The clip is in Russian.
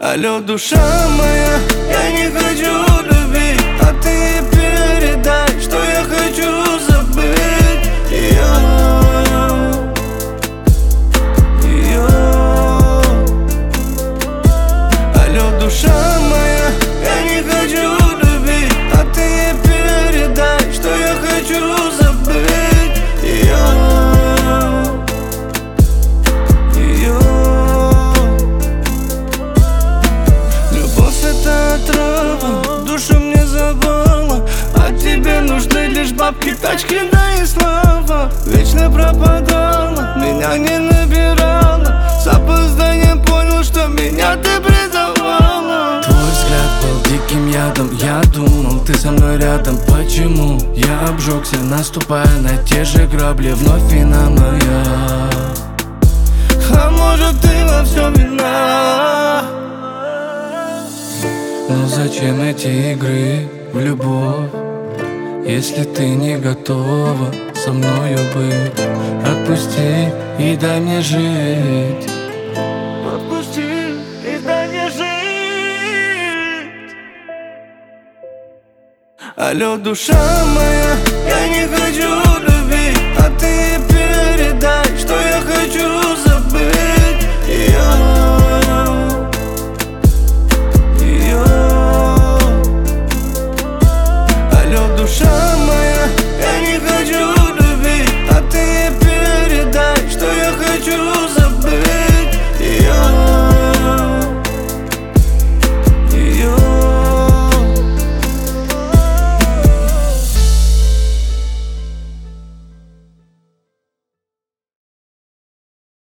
Алло, душа моя, я не хочу любить, а ты передай, что я хочу забыть ее. Алло, душа моя, я не хочу любить, а ты передай, что я хочу забыть ее. Душу мне забыла, а тебе нужны лишь бабки, тачки, да и слава. Вечно пропадала, меня не набирала, с опозданием понял, что меня ты предавала. Твой взгляд был диким ядом, я думал, ты со мной рядом. Почему я обжегся, наступая на те же грабли, вновь вина моя. А может, ты во всем вина? Но зачем эти игры в любовь, если ты не готова со мною быть? Отпусти и дай мне жить. Отпусти и дай мне жить. Алло, душа моя, я не хочу